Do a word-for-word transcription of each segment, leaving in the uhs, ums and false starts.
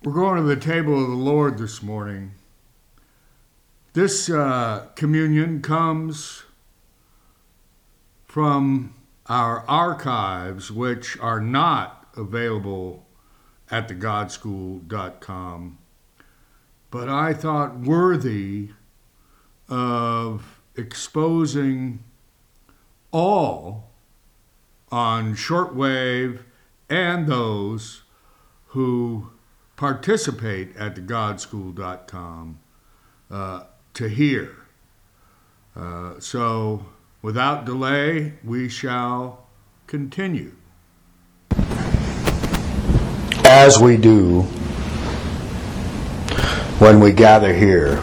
We're going to the table of the Lord this morning. This uh, communion comes from our archives, which are not available at the god school dot com, but I thought worthy of exposing all on shortwave and those who participate at the god school dot com uh, to hear. Uh, so, without delay, we shall continue. As we do when we gather here,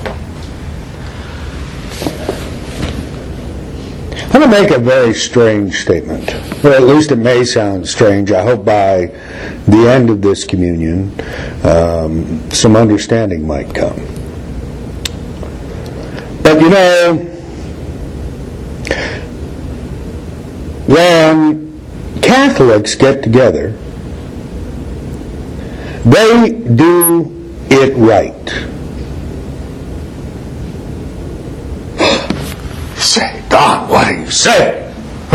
I'm going to make a very strange statement, or at least it may sound strange. I hope by the end of this communion, um, some understanding might come. But you know, when Catholics get together, they do it right. Say, Don, what do you say?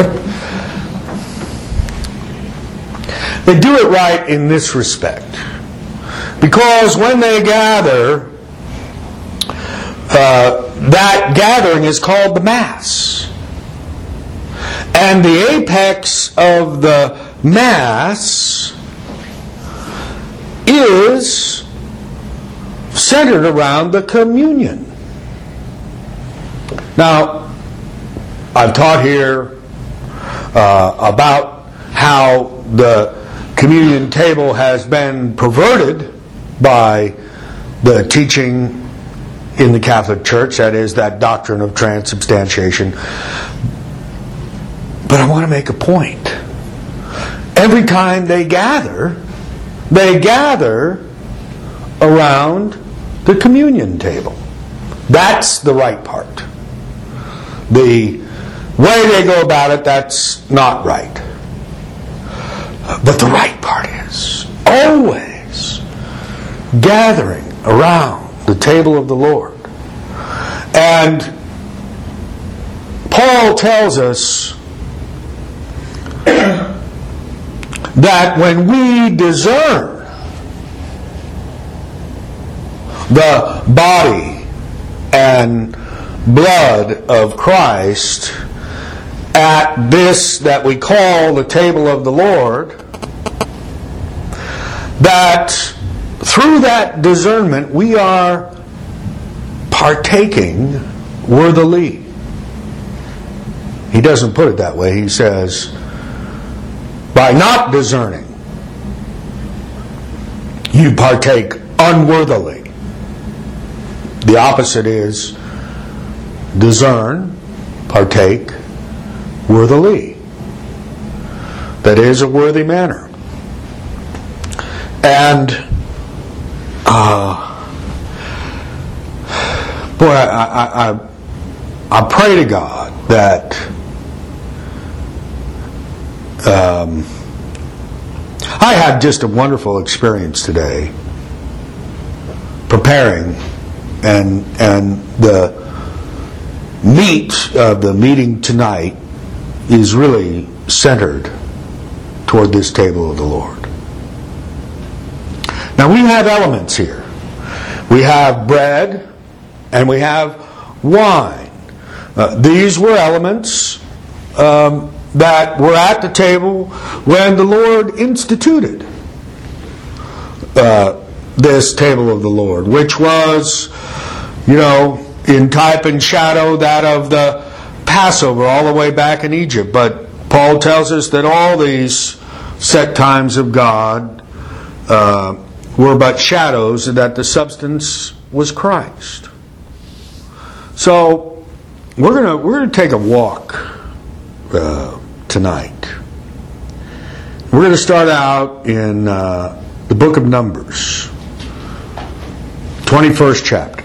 They do it right in this respect. Because when they gather, uh, that gathering is called the Mass. And the apex of the Mass is centered around the communion. Now, I've taught here uh, about how the communion table has been perverted by the teaching in the Catholic Church, that is, that doctrine of transubstantiation. But I want to make a point. Every time they gather, they gather around the communion table. That's the right part. The way they go about it, that's not right. But the right part is always gathering around the table of the Lord. And Paul tells us that when we discern the body and blood of Christ at this that we call the table of the Lord, that through that discernment we are partaking worthily. He doesn't put it that way. He says, by not discerning, you partake unworthily. The opposite is discern, partake worthily. That is, a worthy manner. And uh, boy, I, I, I, I pray to God that um, I had just a wonderful experience today preparing, and and the meat of the meeting tonight is really centered toward this table of the Lord. Now we have elements here. We have bread and we have wine. Uh, these were elements um, that were at the table when the Lord instituted uh, this table of the Lord, which was, you know, in type and shadow that of the Passover all the way back in Egypt. But Paul tells us that all these set times of God uh, were but shadows, and that the substance was Christ. So we're gonna we're gonna take a walk uh, tonight. We're gonna start out in uh, the book of Numbers, twenty-first chapter.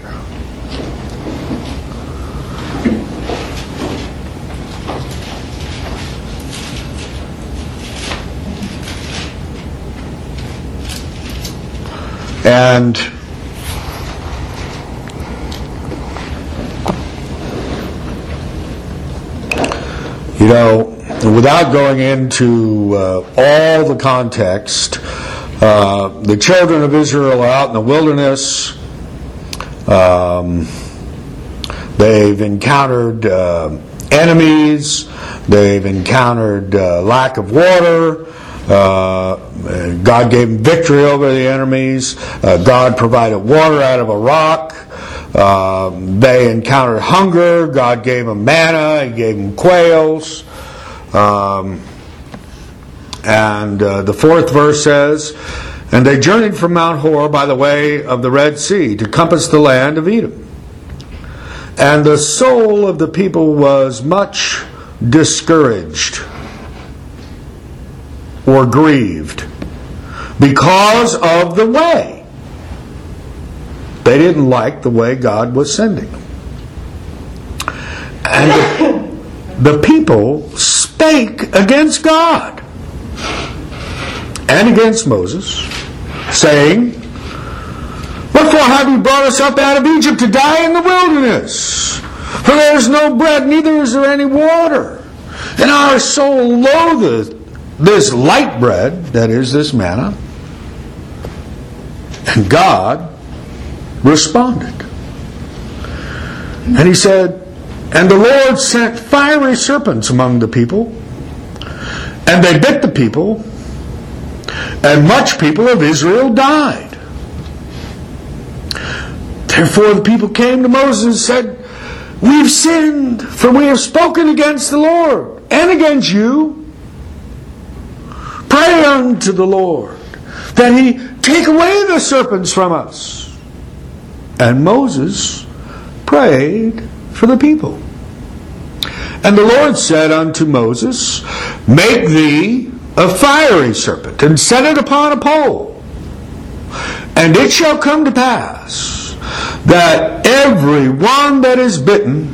And you know, without going into uh, all the context, uh, the children of Israel are out in the wilderness. Um, they've encountered uh, enemies. They've encountered uh, lack of water. Uh, God gave them victory over the enemies. Uh, God provided water out of a rock. Um, they encountered hunger. God gave them manna. He gave them quails. Um, and uh, the fourth verse says, "And they journeyed from Mount Hor by the way of the Red Sea to compass the land of Edom. And the soul of the people was much discouraged," or grieved, "because of the way." They didn't like the way God was sending them. And the, the people spake against God and against Moses, saying, "Wherefore have you brought us up out of Egypt to die in the wilderness? For there is no bread, neither is there any water. And our soul loatheth this light bread," that is, this manna. And God responded. And he said, "And the Lord sent fiery serpents among the people, and they bit the people, and much people of Israel died. Therefore the people came to Moses and said, We've sinned, for we have spoken against the Lord and against you. Pray unto the Lord that he take away the serpents from us." And Moses prayed for the people. And the Lord said unto Moses, "Make thee a fiery serpent, and set it upon a pole. And it shall come to pass that every one that is bitten,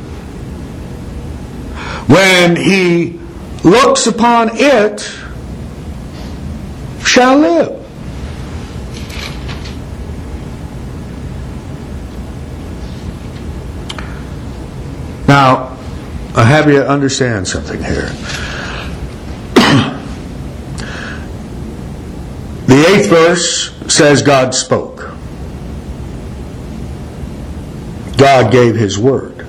when he looks upon it, shall live." Now, I have you understand something here. The eighth verse says God spoke. God gave His word.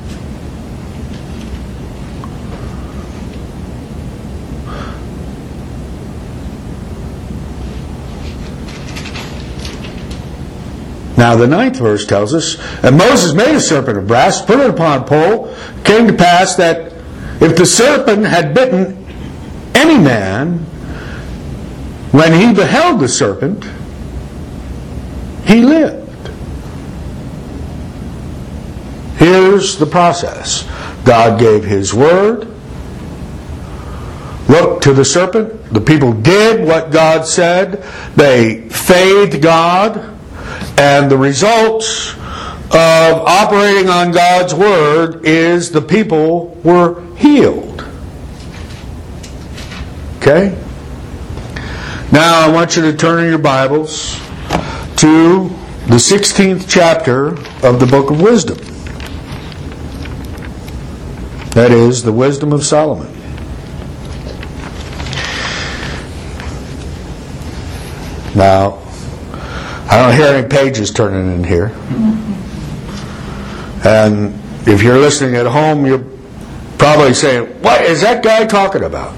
Now the ninth verse tells us, "And Moses made a serpent of brass, put it upon a pole. It came to pass that if the serpent had bitten any man, when he beheld the serpent, he lived." Here's the process. God gave His word. Look to the serpent. The people did what God said. They faithed God. And the result of operating on God's word is the people were healed. Okay? Now I want you to turn in your Bibles to the sixteenth chapter of the Book of Wisdom. That is, the Wisdom of Solomon. Now, I don't hear any pages turning in here. And if you're listening at home, you're probably saying, "What is that guy talking about?"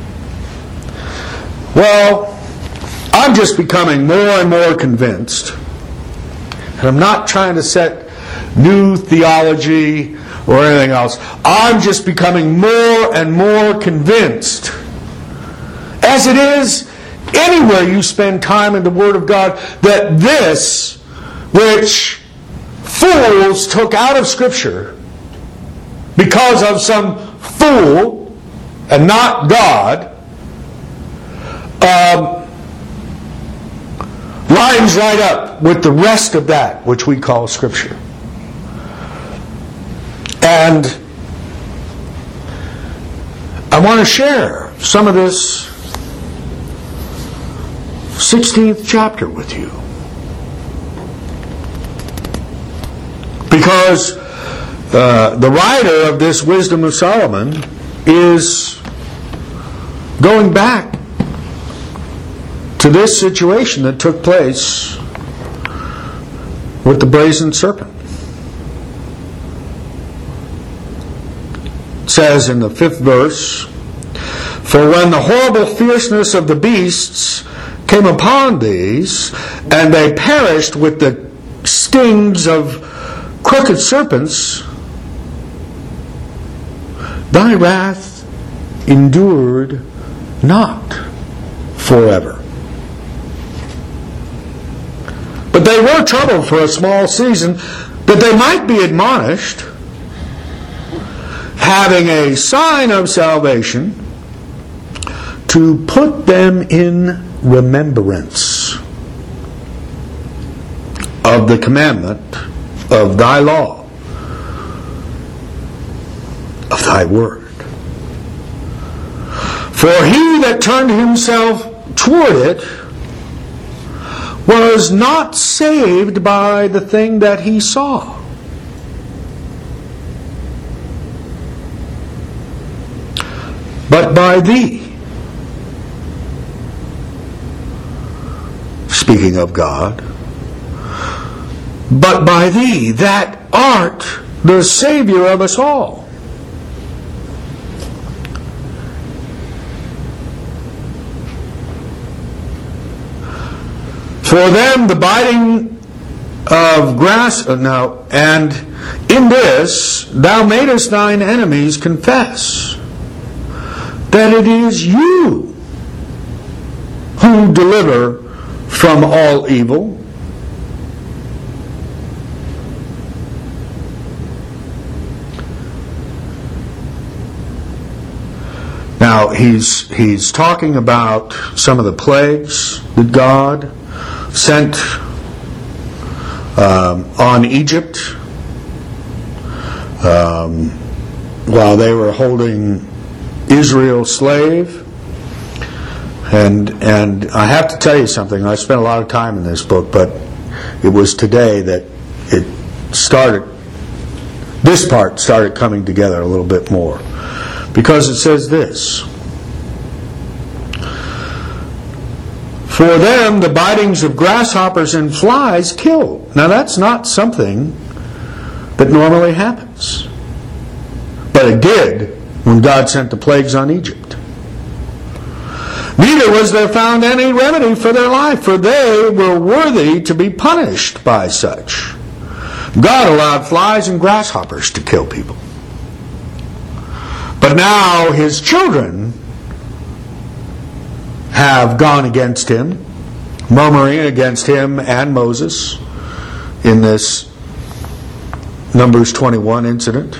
Well, I'm just becoming more and more convinced, and I'm not trying to set new theology or anything else. I'm just becoming more and more convinced, as it is anywhere you spend time in the Word of God, that this, which fools took out of Scripture because of some fool and not God, um, lines right up with the rest of that which we call Scripture. And I want to share some of this sixteenth chapter with you. Because uh, the writer of this Wisdom of Solomon is going back to this situation that took place with the brazen serpent. It says in the fifth verse, "For when the horrible fierceness of the beasts came upon these, and they perished with the stings of crooked serpents, thy wrath endured not forever." But they were troubled for a small season, that they might be admonished, having a sign of salvation, to put them in remembrance of the commandment of thy law, of thy word. For he that turned himself toward it was not saved by the thing that he saw. But by thee, speaking of God, but by thee that art the Savior of us all. For them the biting of grass, uh, now, and in this thou madest thine enemies confess that it is you who deliver from all evil. Now he's he's talking about some of the plagues that God sent um, on Egypt um, while they were holding Israel slave. And and I have to tell you something. I spent a lot of time in this book, but it was today that it started, this part started coming together a little bit more. Because it says this: "For them the bitings of grasshoppers and flies kill." Now that's not something that normally happens. But it did when God sent the plagues on Egypt. "Neither was there found any remedy for their life, for they were worthy to be punished by such." God allowed flies and grasshoppers to kill people. But now his children have gone against him, murmuring against him and Moses in this Numbers twenty-one incident.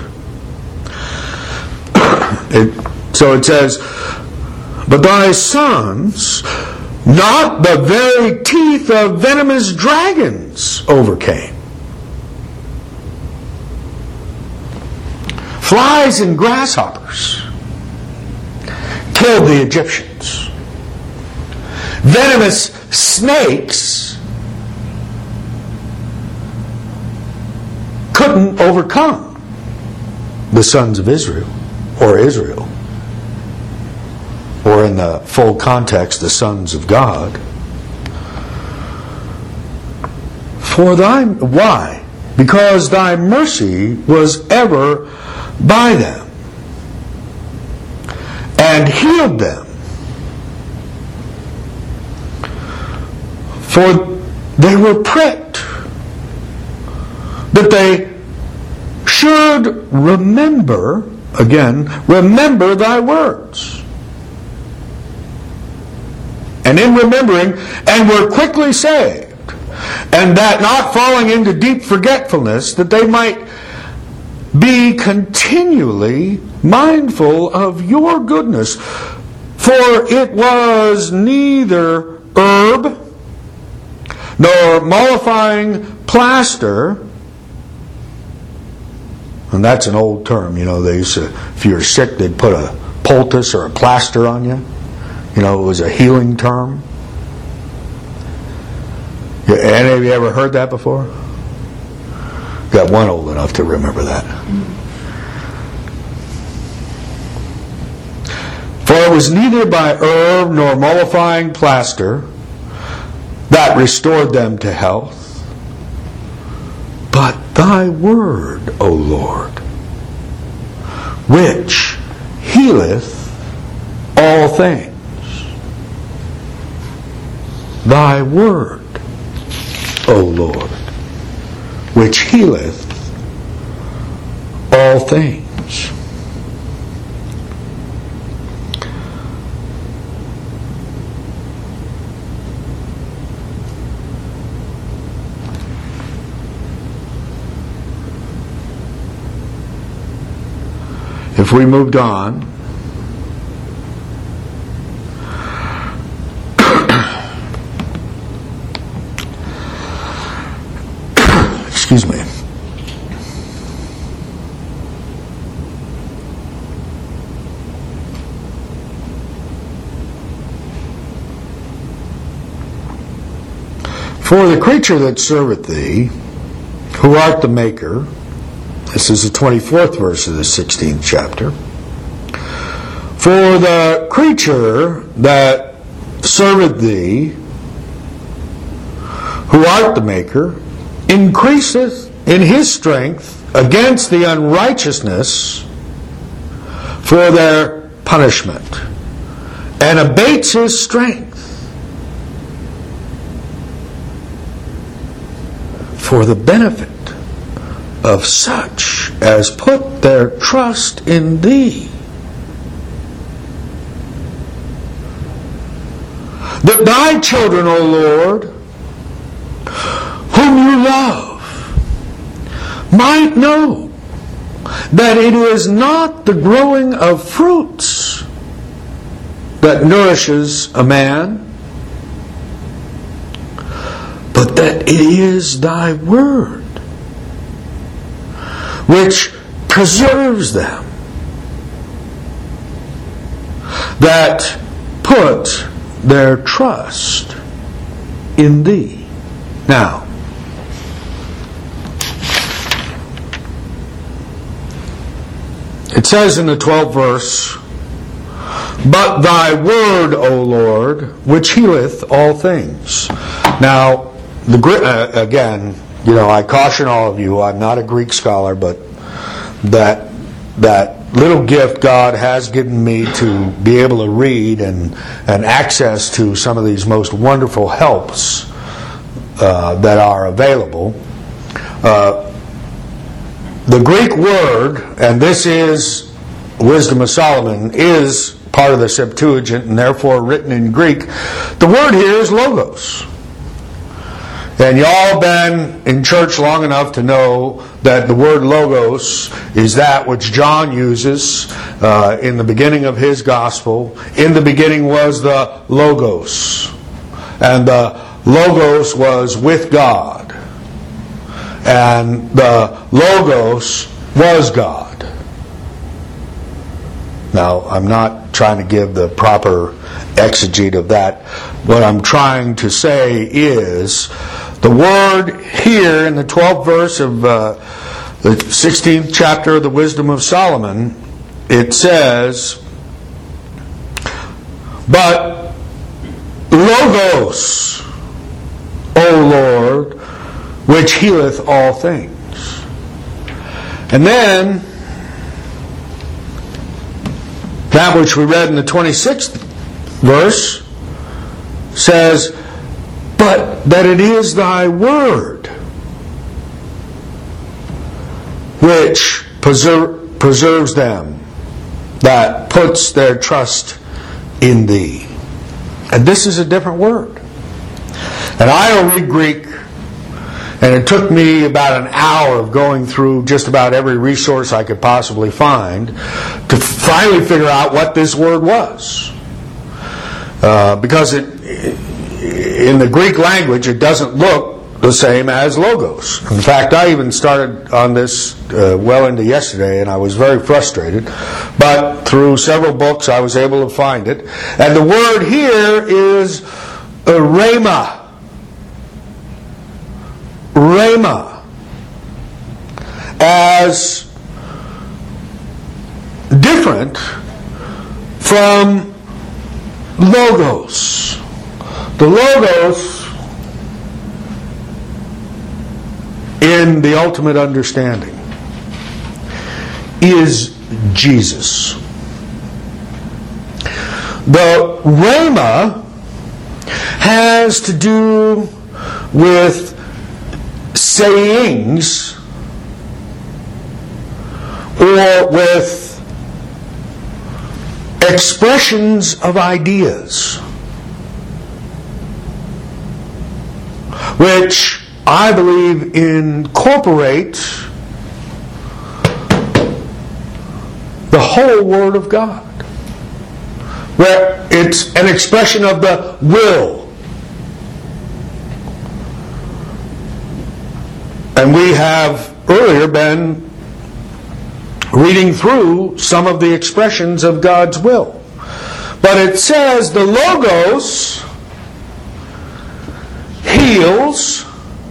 It, so it says, "But thy sons, not the very teeth of venomous dragons, overcame." Flies and grasshoppers killed the Egyptians. Venomous snakes couldn't overcome the sons of Israel, or Israel, or in the full context, the sons of God. For thy, why? Because thy mercy was ever by them, and healed them. For they were pricked, that they should remember, again, remember thy words. And in remembering, and were quickly saved, and that not falling into deep forgetfulness, that they might be continually mindful of your goodness. For it was neither herb, nor mollifying plaster. And that's an old term, you know, they used to, if you were sick, they'd put a poultice or a plaster on you. You know, it was a healing term. Any of you ever heard that before? Got one old enough to remember that. For it was neither by herb nor mollifying plaster that restored them to health, but thy word, O Lord, which healeth all things. Thy word, O Lord, which healeth all things. If we moved on, excuse me. For the creature that serveth thee, who art the maker, this is the twenty-fourth verse of the sixteenth chapter. For the creature that serveth thee, who art the maker, increaseth in his strength against the unrighteousness for their punishment, and abates his strength for the benefit of such as put their trust in thee. That thy children, O Lord, whom you love, might know that it is not the growing of fruits that nourishes a man, but that it is thy word which preserves them that put their trust in thee. Now, it says in the twelfth verse, but thy word, O Lord, which healeth all things. Now, the uh, again, you know, I caution all of you, I'm not a Greek scholar, but that that little gift God has given me to be able to read and, and access to some of these most wonderful helps uh, that are available. Uh, the Greek word, and this is Wisdom of Solomon, is part of the Septuagint and therefore written in Greek. The word here is logos. And y'all been in church long enough to know that the word logos is that which John uses uh, in the beginning of his gospel. In the beginning was the Logos. And the Logos was with God. And the Logos was God. Now, I'm not trying to give the proper exegete of that. What I'm trying to say is, the word here in the twelfth verse of uh, the sixteenth chapter of the Wisdom of Solomon, it says, but Logos, O Lord, which healeth all things. And then, that which we read in the twenty-sixth verse says, but that it is thy word which preser- preserves them that puts their trust in thee. And this is a different word. And I don't read Greek, and it took me about an hour of going through just about every resource I could possibly find to finally figure out what this word was. Uh, because it, in the Greek language, it doesn't look the same as logos. In fact, I even started on this uh, well into yesterday, and I was very frustrated. But through several books, I was able to find it. And the word here is rhema. Rhema. as different from logos. The logos, in the ultimate understanding, is Jesus. The rhema has to do with sayings or with expressions of ideas, which I believe incorporate the whole Word of God, where it's an expression of the will. And we have earlier been reading through some of the expressions of God's will. But it says the Logos heals.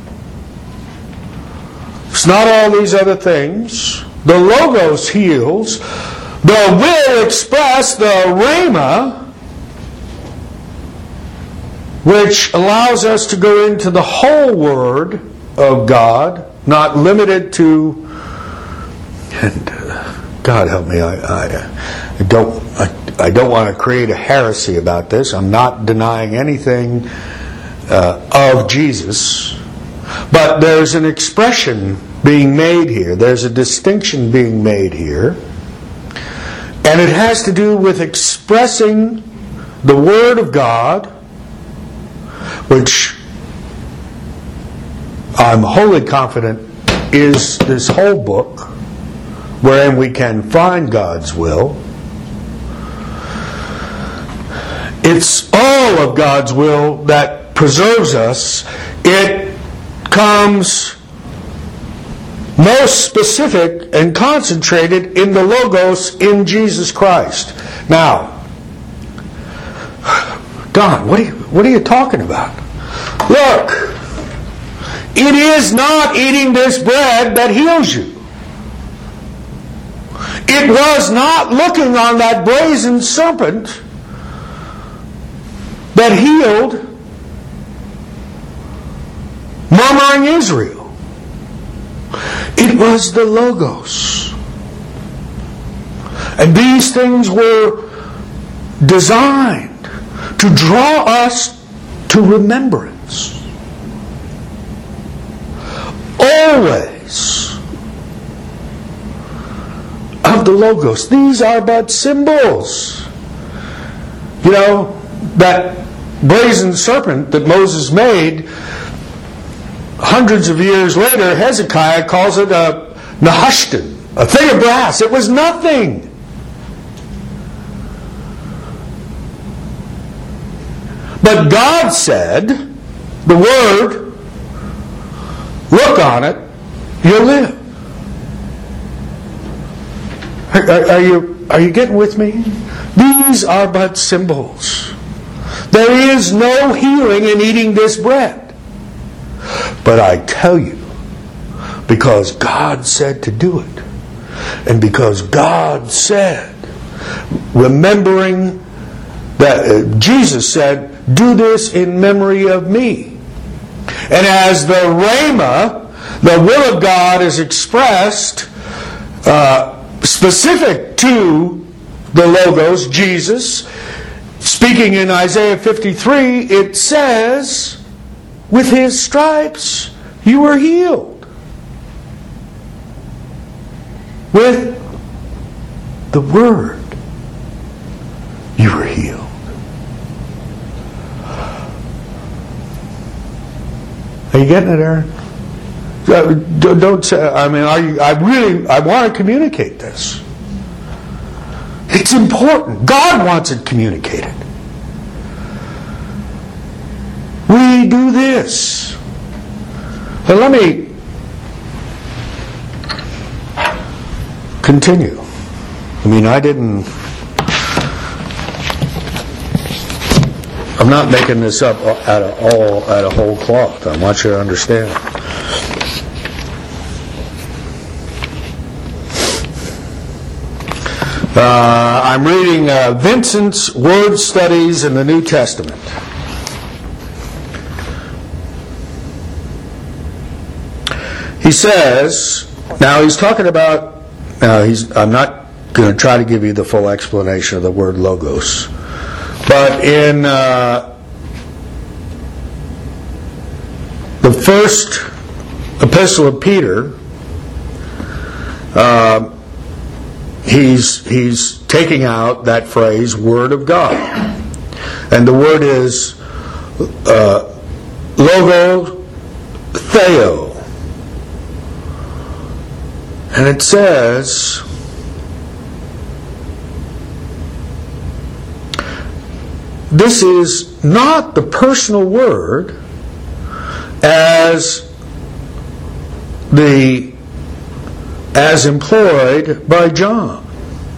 It's not all these other things. The Logos heals. The will express, the Rhema, which allows us to go into the whole Word of God, not limited to, and uh, God help me, I, I, I don't I, I don't want to create a heresy about this. I'm not denying anything uh, of Jesus, but there's an expression being made here. There's a distinction being made here, and it has to do with expressing the Word of God, which I'm wholly confident is this whole book, wherein we can find God's will. It's all of God's will that preserves us. It comes most specific and concentrated in the Logos in Jesus Christ. Now, Don, what are you, what are you talking about? Look, it is not eating this bread that heals you. It was not looking on that brazen serpent that healed murmuring Israel. It was the Logos. And these things were designed to draw us to remembrance. Always of the Logos. These are but symbols. You know, that brazen serpent that Moses made hundreds of years later, Hezekiah calls it a Nehushtan, a thing of brass. It was nothing. But God said, the Word, look on it, you'll live. Are, are, are you are you getting with me? These are but symbols. There is no healing in eating this bread. But I tell you, because God said to do it, and because God said, remembering that uh, Jesus said, do this in memory of me. And as the Rhema, the will of God, is expressed uh, specific to the Logos, Jesus, speaking in Isaiah fifty-three, it says, with His stripes you were healed. With the Word you were healed. Are you getting it, Aaron? Don't say, I mean, are you, I really, I want to communicate this. It's important. God wants it communicated. We do this. But let me continue. I mean, I didn't... I'm not making this up out of all, out of whole cloth. I want you to understand. Uh, I'm reading uh, Vincent's Word Studies in the New Testament. He says, now he's talking about, now he's, I'm not going to try to give you the full explanation of the word logos, but in uh, the first epistle of Peter, uh, he's he's taking out that phrase, Word of God. And the word is uh, logo theo. And it says, this is not the personal word as the as employed by John.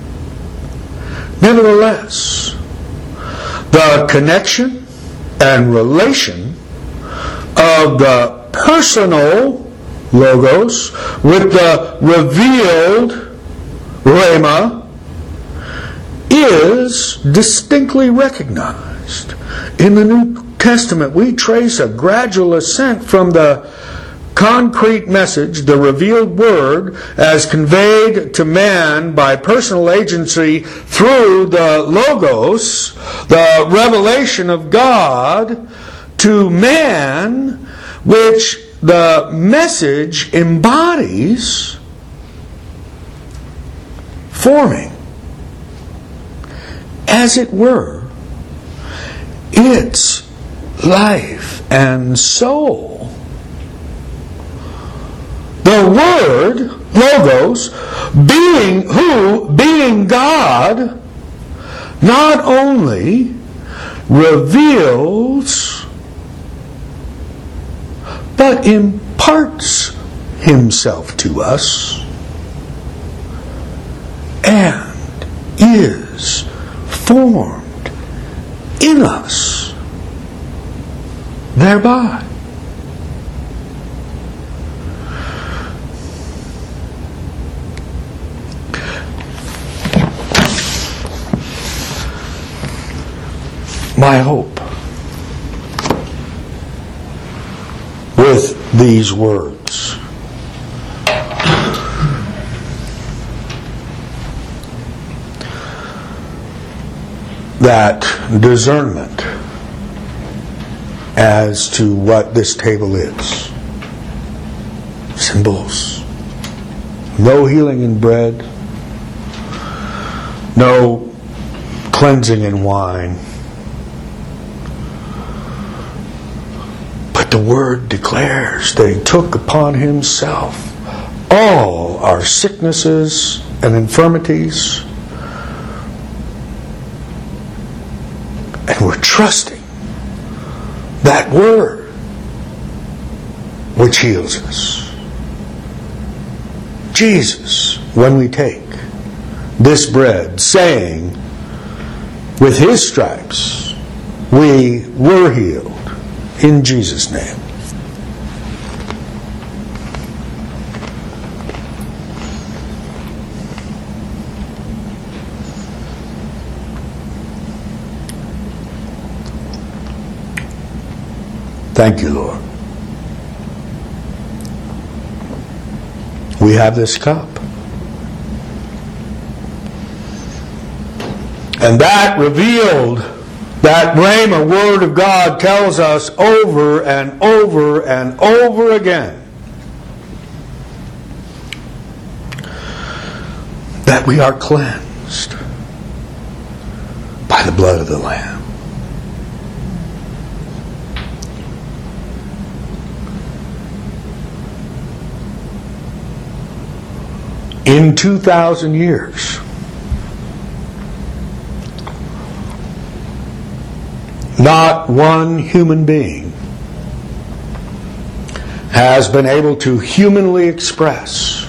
Nevertheless, the connection and relation of the personal logos with the revealed rhema is distinctly recognized. In the New Testament, we trace a gradual ascent from the concrete message, the revealed word, as conveyed to man by personal agency through the logos, the revelation of God to man, which the message embodies, forming, as it were, its life and soul. The Word, Logos, being who, being God, not only reveals, but imparts Himself to us, and is formed in us thereby. My hope with these words that discernment as to what this table is, symbols, no healing in bread, no cleansing in wine, but the Word declares that He took upon Himself all our sicknesses and infirmities, and we're trusting that Word which heals us. Jesus, when we take this bread, saying, with His stripes we were healed, in Jesus' name. Thank you, Lord. We have this cup. And that revealed, that Rhema Word of God tells us over and over and over again that we are cleansed by the blood of the Lamb. In two thousand years, not one human being has been able to humanly express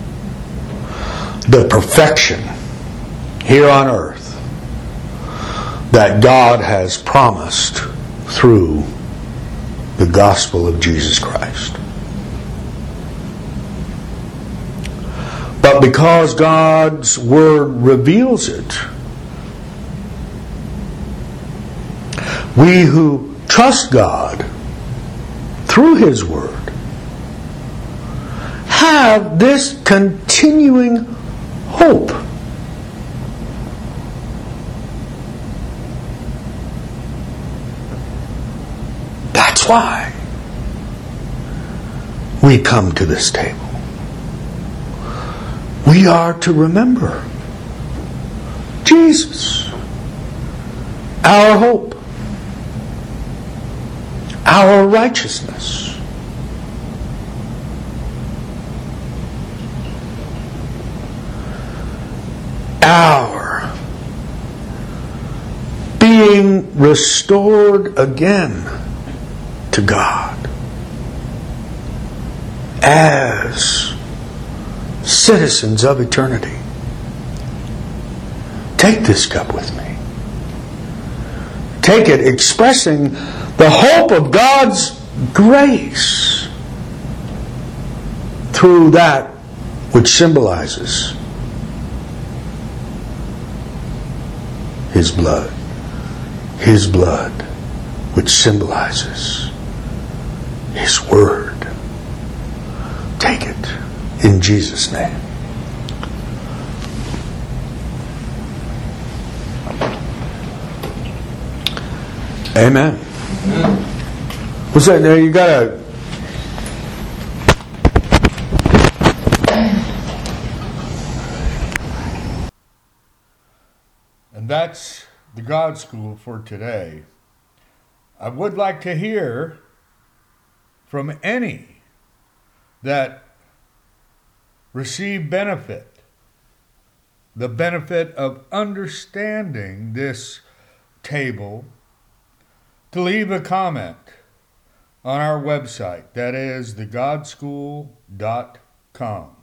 the perfection here on earth that God has promised through the gospel of Jesus Christ. But But because God's Word reveals it, we who trust God through His Word have this continuing hope. That's why we come to this table. We are to remember Jesus, our hope, our righteousness. Our being restored again to God as citizens of eternity. Take this cup with me. Take it expressing the hope of God's grace through that which symbolizes His blood. His blood which symbolizes His Word. Take it in Jesus' name. Amen. What's that? Now you gotta. And that's the God School for today. I would like to hear from any that receive benefit, the benefit of understanding this table, to leave a comment on our website. That is the god school dot com.